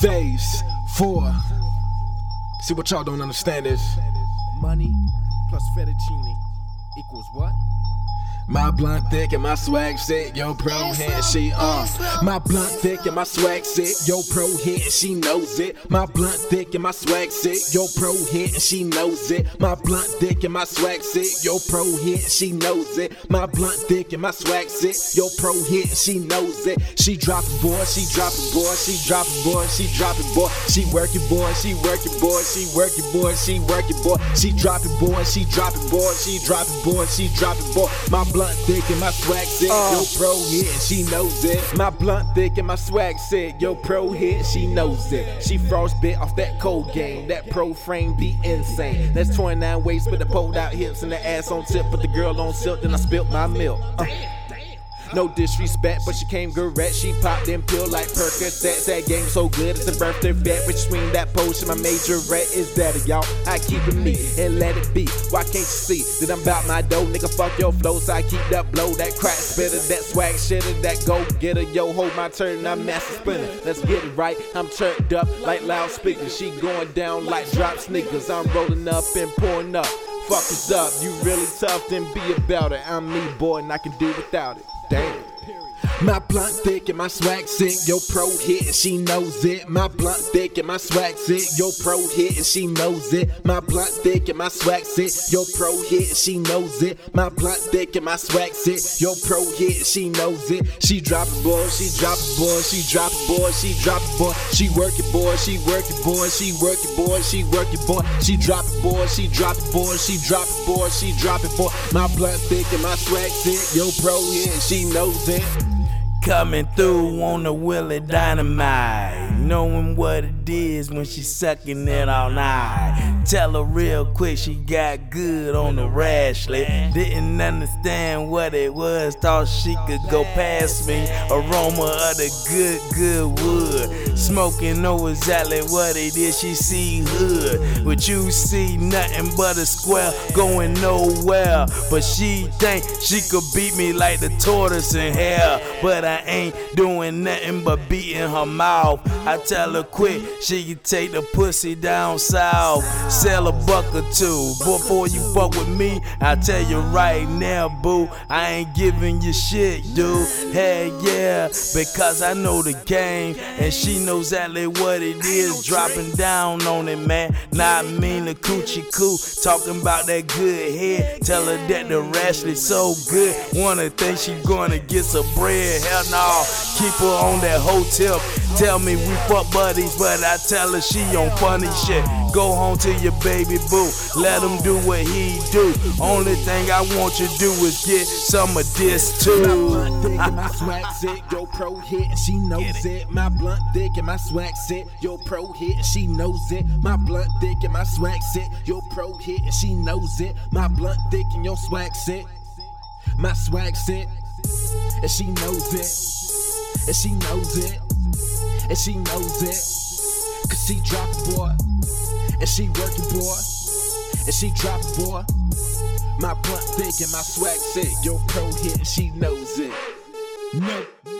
Phase 4. See, what y'all don't understand is money plus fettuccine equals what? my blunt thick and my swag sick, yo pro hit, she my blunt thick and my swag sick, yo pro hit and she knows it. My blunt thick and my swag sick, yo pro hit and she knows it. My blunt thick and my swag sick, yo pro hit and she knows it. My blunt thick and my swag sick, yo pro hit and she knows it. She dropping boy, she dropping boy, she dropping boy, she dropping boy, she working boy, she working boy, she working boy, she working boy, she dropping boy, she dropping boy, she dropping boy, she dropping boy. My blunt thick and my swag sick, yo pro hit and she knows it. My blunt thick and my swag sick, yo pro hit, she knows it. She frostbit off that cold game, that pro frame be insane. That's 29 waist with the pulled out hips and the ass on tip, put the girl on silk, then I spilt my milk. No disrespect, but she came correct. She popped them pill like Percocets. That game so good, it's a birthday bet. Between that potion, my majorette is that y'all. I keep it me and let it be. Why can't you see that I'm about my dough? Nigga, fuck your flow, so I keep that blow. That crack spitter, that swag shitter, that go getter. Yo, hold my turn, I'm master spinner. Let's get it right. I'm turned up like loudspeakers. She going down like drop sneakers. I'm rolling up and pouring up. Fuck us up, you really tough, then be about it. I'm me, boy, and I can do without it. Damn. My blunt thick and my swag sick, yo pro hit and she knows it. My blunt thick and my swag sick, yo pro hit and she knows it. My blunt thick and my swag sick, yo pro hit and she knows it. My blunt thick and my swag sick, yo pro hit and she knows it. She dropping boy, she dropping boy, she dropping boy, she dropping boy. She working boy, she working boy, she working boy, she working boy. She dropping boy, she dropping boy, she dropping boy, she dropping boy. My blunt thick and my swag sick, yo pro hit and she knows it. Coming through on the Willie Dynamite, knowing what it is when she sucking it all night. Tell her real quick she got good on the Rashley. Didn't understand what it was, thought she could go past me. Aroma of the good wood, smoking know exactly what it is. She see hood, but you see nothing but a square going nowhere. But she think she could beat me like the tortoise in hell, but I ain't doing nothing but beating her mouth. I tell her quick, she can take the pussy down south. Sell a buck or two before you fuck with me. I tell you right now, boo, I ain't giving you shit, dude. Hey, yeah, because I know the game and she knows exactly what it is. Dropping down on it, man. Not mean the coochie coo, talking about that good head. Tell her that the Rashley so good, wanna think she gonna get some bread. Hell no, keep her on that hotel. Tell me we fuck buddies, but I tell her she on funny shit. Go home to your baby boo, let him do what he do. Only thing I want you to do is get some of this too. My blunt thick and my swag sick, yo pro hit and she knows it. My blunt thick and my swag sick, yo pro hit and she knows it. My blunt thick and my swag sick, yo pro hit and she knows it. My blunt thick and your swag sick, my swag sick, and she knows it, and she knows it, and she knows it. Cause she dropping boy, and she working boy, and she dropping boy. My blunt thick and my swag sick, yo pro hit and she knows it. Nope.